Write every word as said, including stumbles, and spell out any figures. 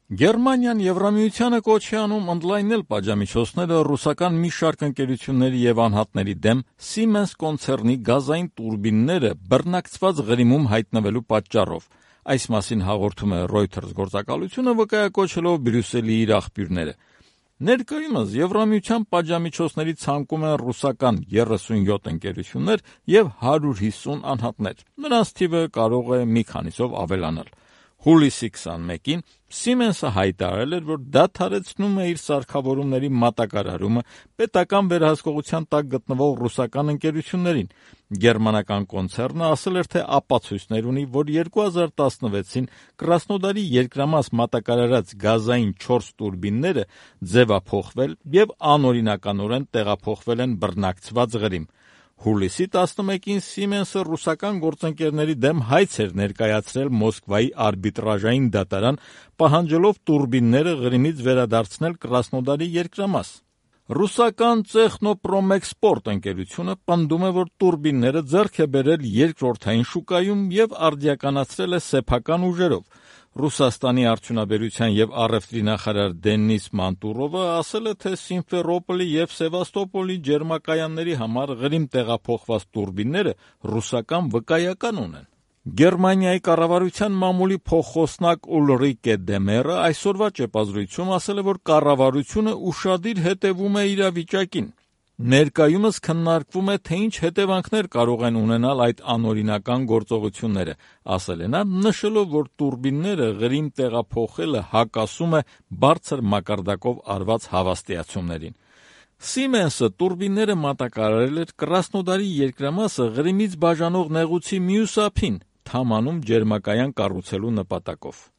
Գերմանիան Եվրամիությանը կոչ է անում ընդլայնել պատժամիջոցները ռուսական մի շարք ընկերությունների և անհատների դեմ Siemens կոնցեռնի գազային տուրբինները բռնակցված ղրիմում հայտնվելու պատճառով։ Այս մասին հաղորդում է Reuters գործակալությունը, վկայակոչելով Բրյուսելի իր աղբյուրները։ Ներկայումս Եվրամիության պատժամիջոցների ցանկում են ռուսական երեսունյոթ ընկերություններ և հարյուր հիսուն անհատներ։ Նրանց թիվը կարող է մի քանիսով ավելանալ։ Հուլիսի քսանմեկին Siemens-ը հայտարարել էր, որ դադարեցնում է իր սարքավորումների մատակարարումը պետական վերահսկողության տակ գտնվող ռուսական ընկերություններին։ Գերմանական կոնցեռնը ասել էր, թե ապացույցներ ունի, որ երկու հազար տասնվեցին Կրասնոդարի երկրամաս մատակարարած գազային չորս տուրբինները ձևափոխվել և անօրինականորեն տեղափոխվել են բռնակցված ղրիմ։ Հուլիսի տասնմեկին Siemens-ը ռուսական գործընկերների դեմ հայց էր ներկայացրել Մոսկվայի արբիտրաժային դատարան, պահանջելով տուրբինները ղրիմից վերադարձնել Կրասնոդարի երկրամաս։ Ռուսական Տեխնոպրոմէքսպորտ ընկերությունը պնդում է, որ տուրբինները ձեռք է բերել երկրորդային շուկայում և արդիականացրել է սեփական ուժերով։ Ռուսաստանի արդյունաբերության և առևտրի նախարար Դենիս Մանտուրովը ասել է, թե Սիմֆերոպոլի և Սևաստոպոլի ջերմակայանների համար ղրիմ տեղափոխված տուրբինները ռուսական վկայական ունեն։ Գերմանիայի կառավարության մամուլի փոխխոսնակ Ուլրիկե Դեմերը այսօրվա ճեպազրույցում ասել է, որ կառավարությունը ուշադիր հետևում է իրավիճակին։ Ներկայումս քննարկվում է, թե ինչ հետևանքներ կարող են ունենալ այդ անօրինական գործողությունները, ասել է նա, նշելով, որ տուրբինները ղրիմ տեղափոխելը հակասում է բարձր մակարդակով արված հավաստիացումներին։ Siemens-ը տուրբինները մատակարարել էր Կրասնոդարի երկրամասը ղրիմից բաժանող նեղուցի մյուս ափին, Թամանում ջերմակայան կառուցելու նպատակով։